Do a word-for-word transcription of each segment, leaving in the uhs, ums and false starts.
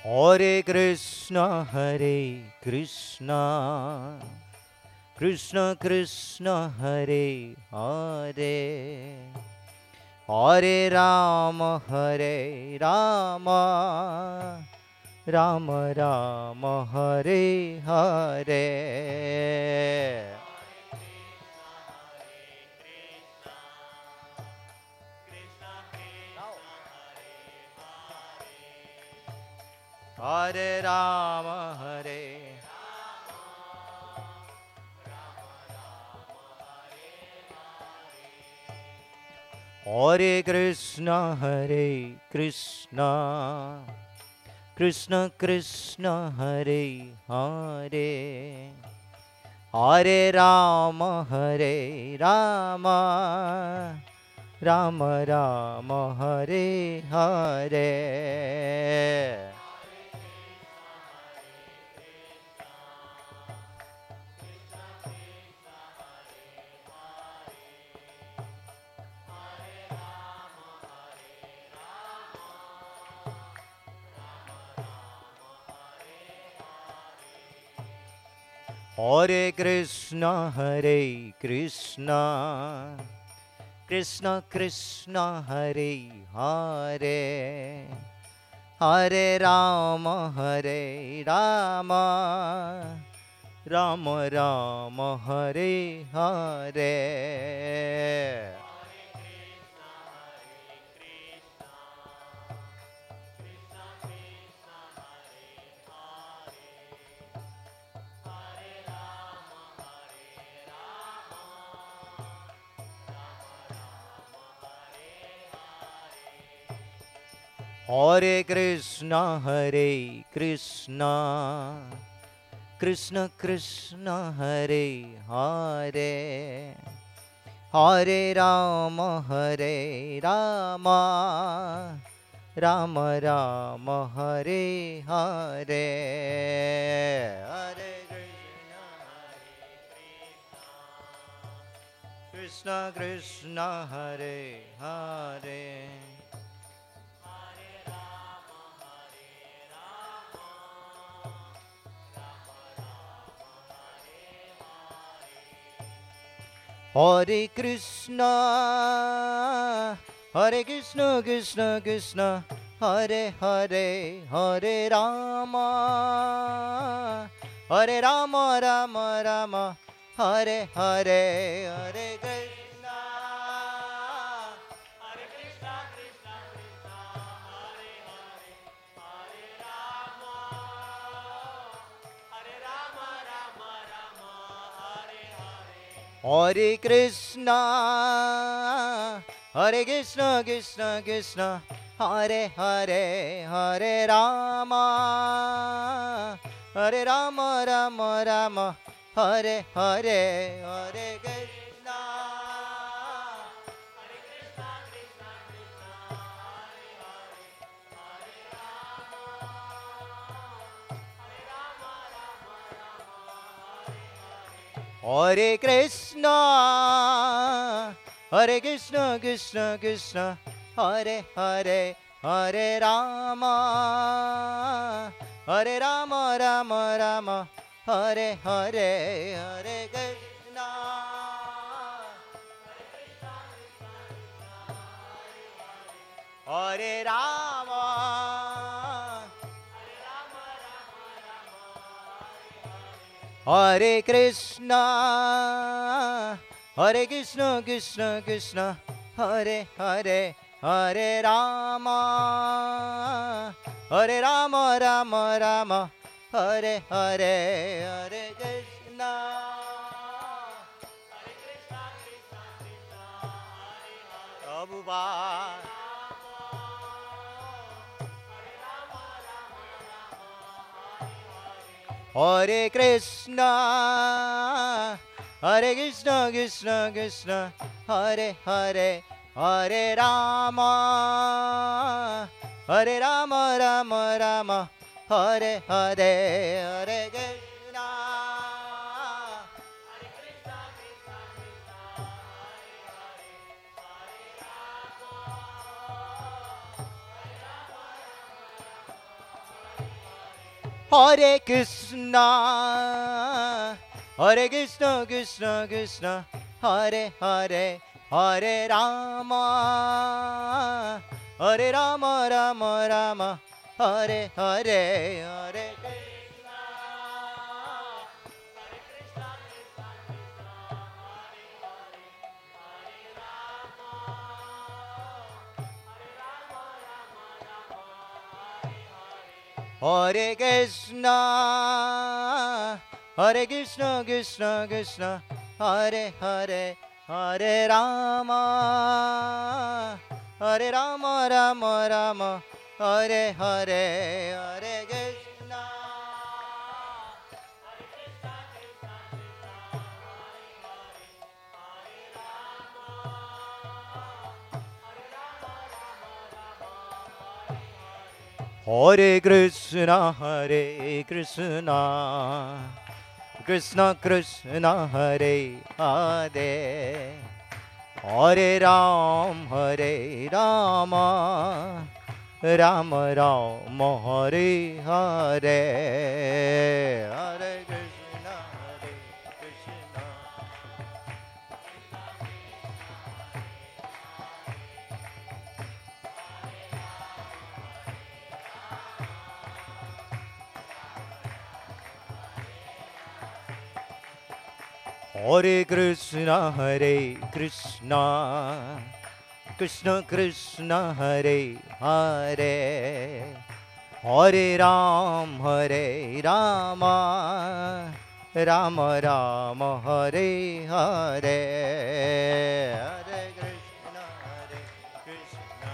Hare Krishna, Hare Krishna, Krishna Krishna, Hare Hare, Hare Rama, Hare Rama, Rama Rama, Hare Hare. Hare Rama, Hare Hare Krishna, Hare Krishna, Krishna Krishna, Hare Hare, Hare Rama, Hare Rama, Rama Rama, Hare Hare. Hare Krishna, Hare Krishna, Krishna Krishna, Hare Hare, Hare Rama, Hare Rama, Rama Rama, Hare Hare. Hare Krishna, Hare Krishna, Krishna Krishna, Hare Hare, Hare Rama, Hare Rama, Rama Rama, Hare Hare. Hare Krishna, Krishna, Hare Hare. Hare Krishna, Hare Krishna, Krishna Krishna, Hare Hare, Hare Rama, Hare Rama, Rama Rama, Hare Hare, Hare Krishna, Hare Krishna, Krishna Krishna, Hare Hare, Hare Rama, Hare Rama, Rama Rama, Hare Hare. Hare Krishna, Hare Krishna, Krishna Krishna, Hare Hare, Hare Rama, Hare Rama, Rama Rama, Hare Hare, Hare Krishna, Hare Krishna, Krishna Krishna, Hare Hare, Hare Rama, Hare Rama, Rama Rama, Hare Hare. Hare Krishna, Hare Krishna, Krishna Krishna, Hare Hare, Hare Rama, Hare Rama, Rama Rama, Hare Hare, Hare Krishna, Hare Krishna, Krishna Krishna, Hare Hare, Hare Rama, Hare Rama, Rama Rama, Hare Krishna, Hare Krishna, Krishna Krishna, Hare Hare, Hare Rama, Hare Rama, Rama Rama, Hare Hare, Hare Krishna, Hare Krishna, Krishna Krishna, Hare Hare, Prabhupada. Hare Krishna, Hare Krishna, Krishna Krishna, Hare Hare, Hare Rama, Hare Rama, Rama Rama, Hare Hare, Hare Krishna, Hare Krishna, Krishna Krishna, Hare Hare, Hare Rama, Hare Rama, Rama Rama, Hare Hare Krishna, Hare Krishna, Krishna Krishna, Hare Hare, Hare Rama, Hare Rama, Rama Rama, Hare Hare, Hare Hare Krishna, Hare Krishna, Krishna Krishna, Hare Hare, Hare Rama, Hare Rama, Rama Rama, Hare Hare, Hare Krishna. Hare Krishna, Hare Krishna, Krishna Krishna, Hare Hare, Hare Ram, Hare Rama, Rama Rama, Hare Hare, Hare Krishna, Hare Krishna. Hare Krishna, Hare Krishna, Krishna Krishna, Hare Hare, Hare Ram, Hare Rama, Rama Rama, Hare Hare, Hare Krishna, Hare Krishna.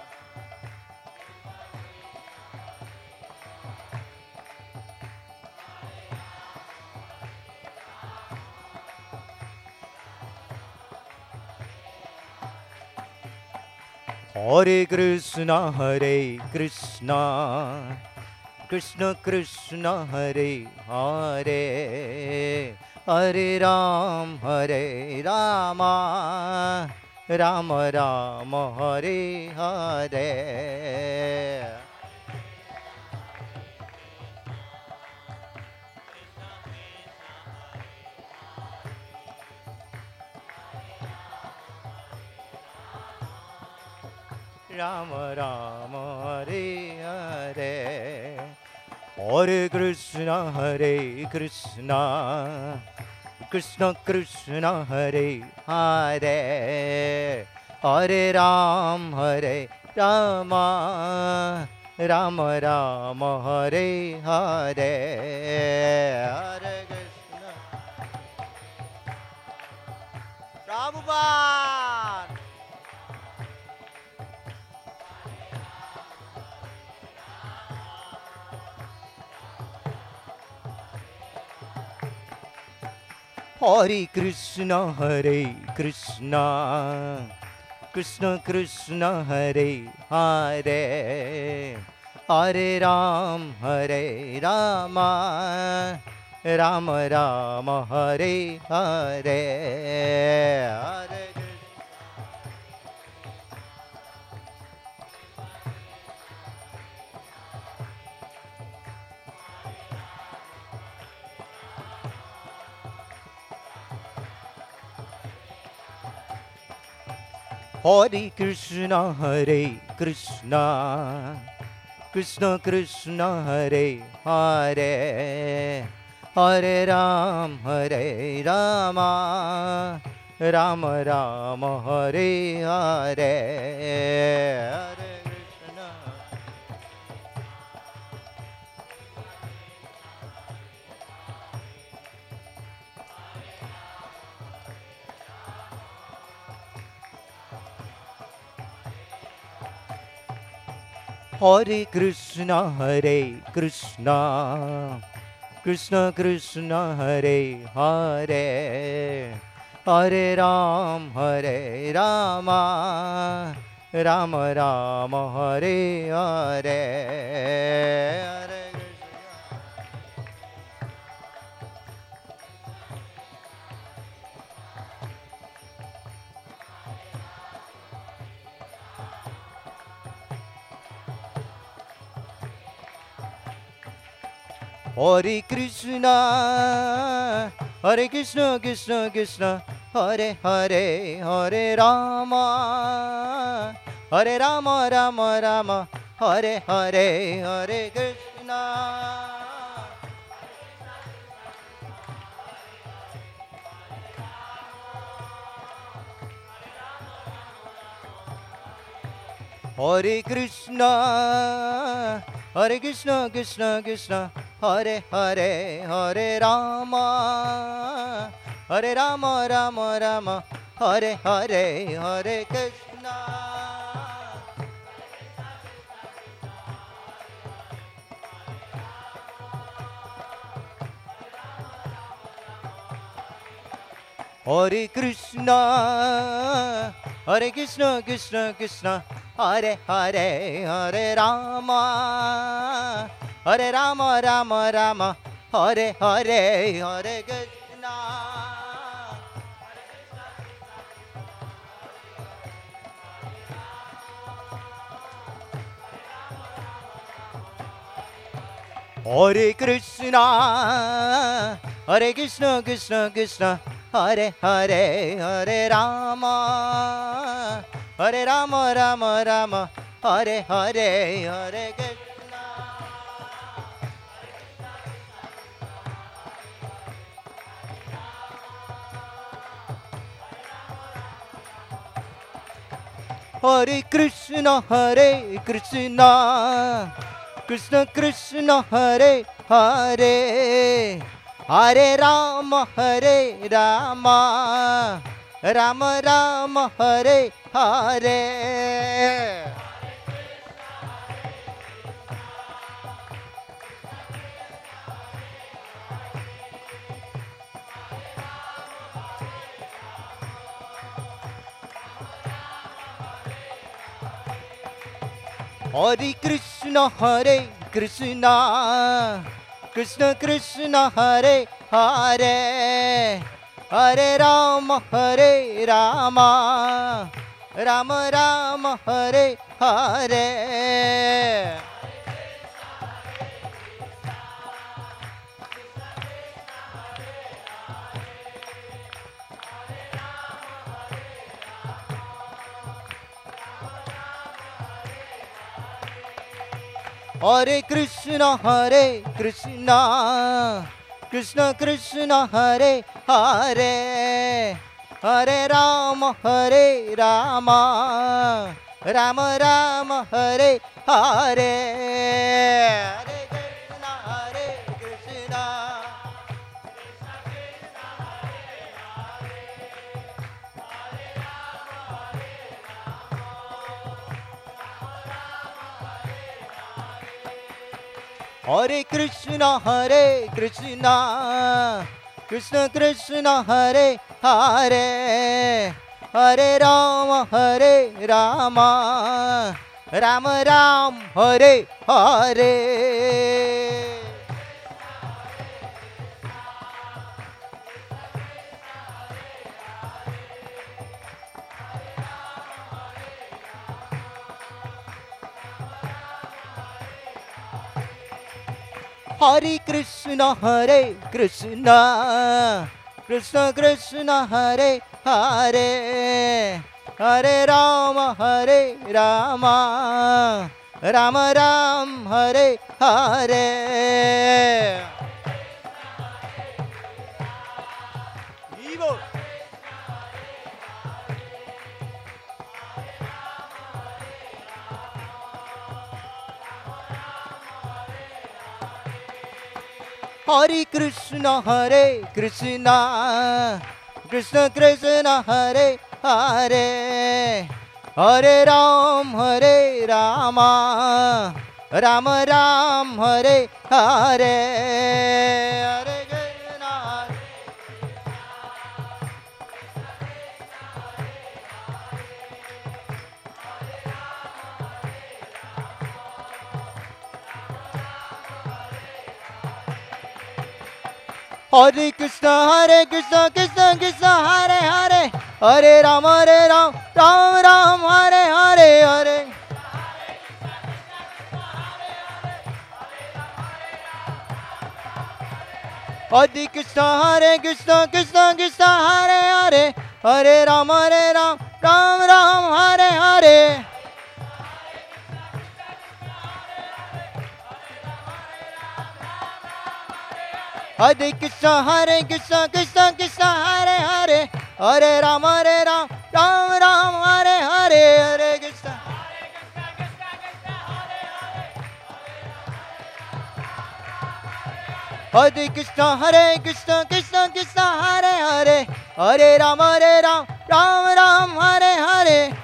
Hare Krishna, Hare Krishna, Krishna Krishna, Hare Hare, Hare Ram, Hare Rama, Rama Rama, Hare Hare. Rama Rama, Hare Hare, Hare Krishna, Hare Krishna, Krishna Krishna, Hare Hare, Hare Ram, Hare Rama, Rama Rama, Hare Hare, Hare Krishna. Prabhupada. Hare Krishna, Hare Krishna, Krishna Krishna, Hare Hare, Hare Ram, Hare Rama, Rama Rama, Hare Hare, Hare Hare Krishna, Hare Krishna, Krishna Krishna, Hare Hare, Hare Ram, Hare Rama, Rama Rama, Hare Hare, Hare Krishna. Hare Krishna, Hare Krishna, Krishna Krishna, Hare Hare, Hare Ram, Hare Rama, Rama Rama, Hare Hare, Hare Hare Krishna, Hare Krishna, Krishna Krishna, Hare Hare, Hare Rama, Hare Rama, Rama Rama, Hare Hare, Hare Krishna. Hare Krishna, Hare Krishna, Krishna Krishna, Hare Hare, Hare Rama, Hare Rama, Rama Rama, Hare Hare, Hare Krishna. Hare Krishna, Hare Krishna, Krishna Krishna, Hare Hare, Hare Rama, Hare Rama, Rama Rama, Hare Hare, Hare Krishna. Hare Krishna, Hare Krishna, Krishna Krishna, Hare Hare, Hare Rama, Hare Rama, Rama Rama, Hare Hare, Hare Krishna. Hare Krishna, Hare Krishna, Krishna Krishna, Hare Hare, Hare Rama, Hare Rama, Rama Rama, Hare Hare. Hare Krishna, Hare Krishna, Krishna Krishna, Hare Hare, Hare Rama, Hare Rama, Rama Rama, Hare Hare. Hare Krishna, Hare Krishna, Krishna Krishna, Hare Hare, Hare Rama, Hare Rama, Rama Rama, Hare Hare. Hare Krishna, Hare Krishna, Hare Krishna, Hare Krishna, Krishna Krishna, Hare Hare, Hare Rama, Hare Rama, Rama Rama, Hare Hare. Hare Krishna, Hare Krishna, Krishna Krishna, Hare Hare, Hare Rama, Hare Rama, Rama Rama, Hare Hare. Evo. Hare Krishna, Hare Krishna, Krishna Krishna, Hare Hare, Hare Rama, Hare Rama, Rama Rama, Hare Hare. Hare Krishna, Hare Krishna, Hare Krishna, Krishna Krishna, Hare Hare, Hare Rama, Hare Rama, Rama Rama, Hare Hare, Hare. Hare Krishna, Hare Krishna, Krishna Krishna, Hare Hare, Hare Ram, Hare Ram, Ram Ram, Hare Hare. Hare Krishna, Hare Krishna, Krishna Krishna, Hare Hare, Hare Ram, Hare Ram, Ram Ram, Hare Hare, Hare Krishna. Hare Krishna, Hare Krishna, Krishna Krishna, Hare Hare, Hare Ram, Hare Ram, Ram Ram, Hare Hare.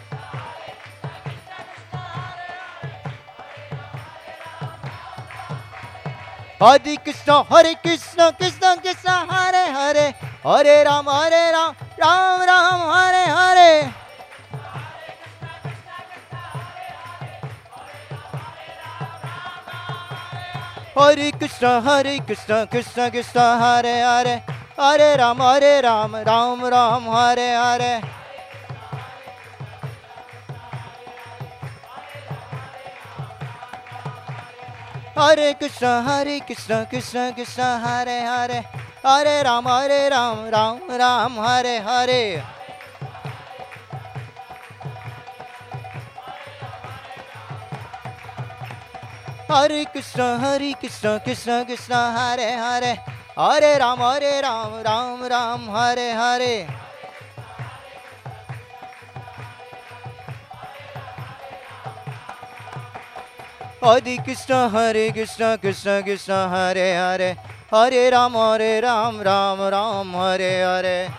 Hare Krishna, Hare Krishna, Krishna Krishna, Hare Hare, Hare Ram, Hare Ram, Ram Ram, Hare Hare. Hare Krishna, Hare Krishna, Krishna Krishna, Hare Hare, Hare Ram, Hare Ram, Ram Ram, Hare Hare. Hare Krishna, Hare Krishna, Krishna Krishna, Hare Hare, Hare Ram, Hare Ram, Ram Ram, Hare Hare. Hare Krishna, Hare Krishna, Krishna Krishna, Hare Hare, Hare Ram, Hare Ram, Ram Ram, Hare Hare. Hare Krishna, Hare Krishna, Krishna Krishna, Hare Hare, Hare Ram, Hare Ram, Ram Ram, Hare Hare.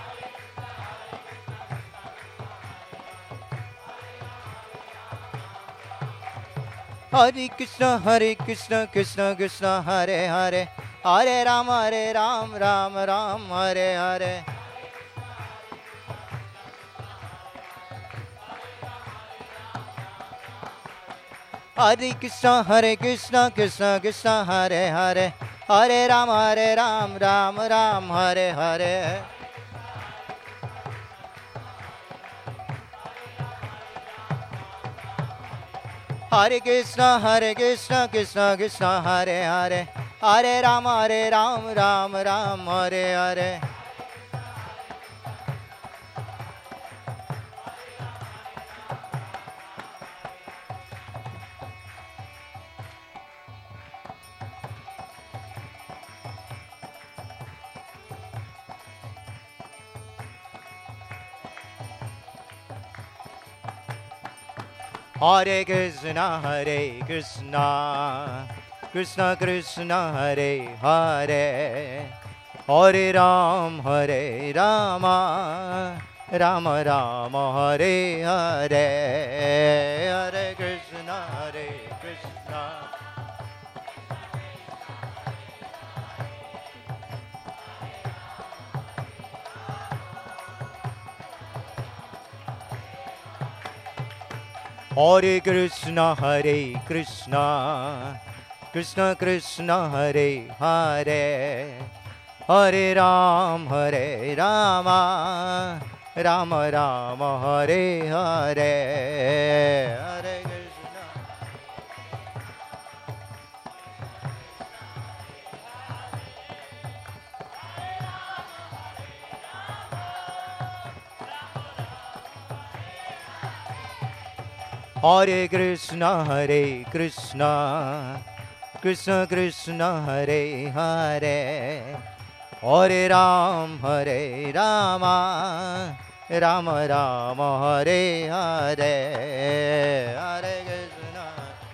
Hare Krishna, Hare Krishna, Krishna Krishna, Hare Hare, Hare Ram, Hare Ram, Ram Ram, Hare Hare. Hare Krishna, Hare Krishna, Krishna Krishna, Hare Hare, Hare Ram, Hare Ram, Ram Ram, Hare Hare. Hare Krishna, Hare Krishna, Krishna Krishna, Hare Hare, Hare Ram, Hare Ram, Ram Ram, Hare Hare. Hare Krishna, Hare Krishna, Krishna Krishna, Hare Hare, Hare Ram, Hare Rama, Rama Rama, Hare Hare. Hare Krishna, Hare Krishna. Hare Krishna, Hare Krishna, Krishna Krishna, Hare Hare, Hare Ram, Hare Rama, Rama Rama, Hare Hare. Hare Krishna. Hare Krishna, Hare Krishna, Krishna Krishna, Hare Hare, Hare Ram, Hare Rama, Rama Rama, Hare Hare. Hare Krishna.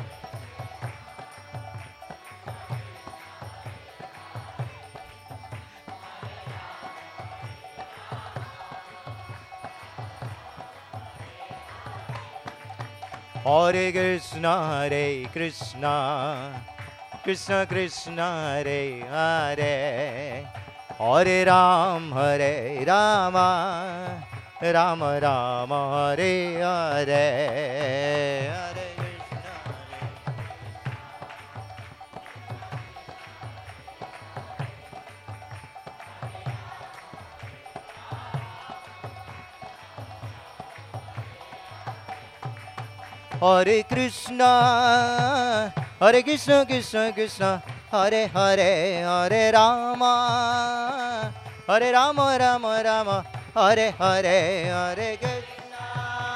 Hare Krishna, Hare Krishna, Krishna Krishna, Hare Hare, Hare Ram, Hare Rama, Rama Rama, Hare Hare. Hare Hare Krishna, Hare Krishna, Krishna Krishna, Hare Hare Hare Rama Hare Rama Rama Rama Hare Hare Hare Krishna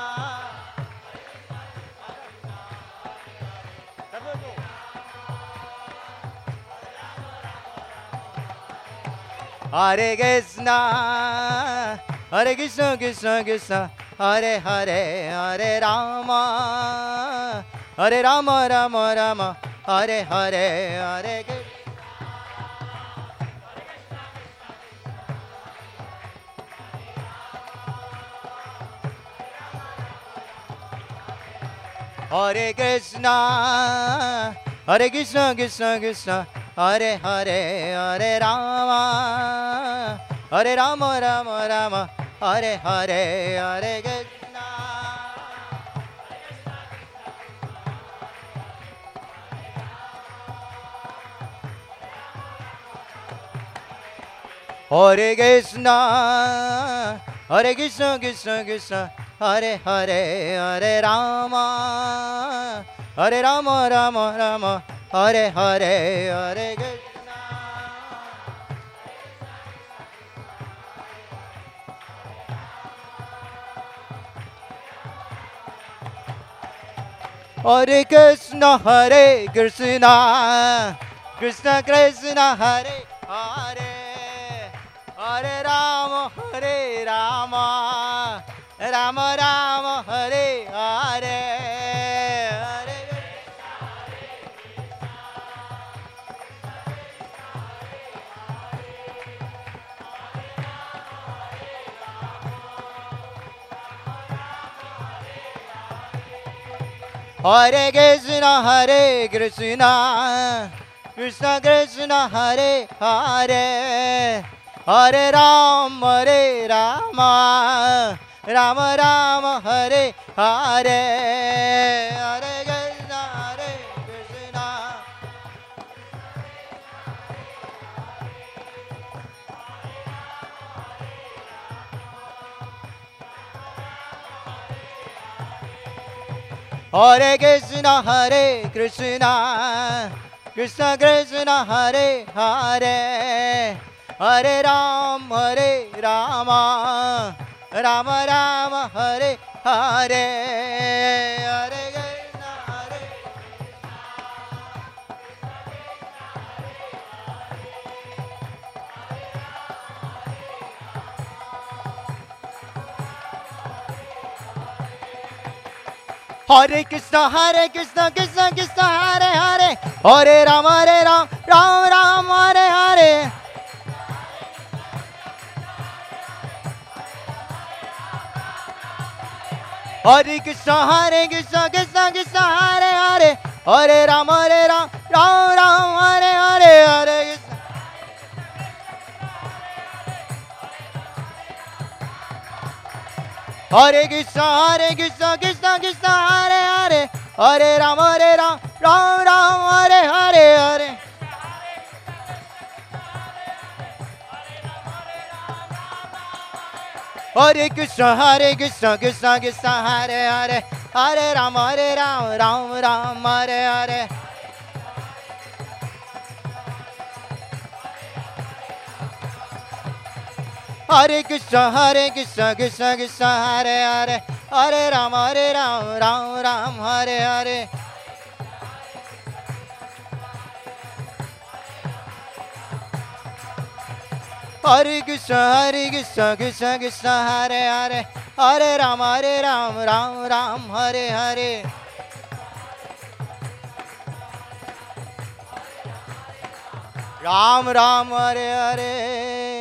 Hare Krishna Hare Krishna Krishna Krishna Hare Hare Hare Rama Hare Rama Rama Rama Hare Hare Hare Krishna Hare Krishna Hare Krishna Krishna Krishna Hare Hare Hare Rama Hare Rama Rama Rama Hare Hare Hare Krishna Hare Krishna Hare Krishna Krishna Krishna Hare Hare Hare Rama Hare Rama Rama Rama Hare Hare Hare Krishna Hare Krishna Hare Krishna Krishna Krishna Hare Hare Hare Rama Hare Rama Rama Rama Hare Hare Hare Hare Krishna Hare Krishna Krishna Krishna Hare Hare Hare Rama Hare Rama Rama Rama Hare Hare Hare Krishna Hare Krishna Hare Krishna Hare Krishna Krishna Krishna Hare Hare Hare Rama Hare Rama Rama Rama Hare Hare Hare Krishna Hare Hare Krishna Hare Krishna Krishna Krishna Hare Hare Hare Rama Hare Rama Rama Rama Hare Hare Hare Krishna Hare Krishna Krishna Krishna Hare Hare Hare Rama Hare Rama Rama Rama Hare Hare Hare Krishna Hare Krishna Hare Krishna Krishna Krishna Hare Hare Hare Rama Hare Rama Rama Rama Hare Hare Hare Hare Krishna Hare Krishna Krishna Krishna Hare Hare Hare Rama Hare Rama Rama Rama Hare Hare Hare Krishna Hare Krishna Krishna Krishna Hare Hare Hare Rama Hare Rama Rama Rama Hare Hare Hare Krishna Hare Krishna Krishna Krishna Hare Hare Hare Rama Hare Rama Rama Rama Hare Hare Ram Ram Hare Hare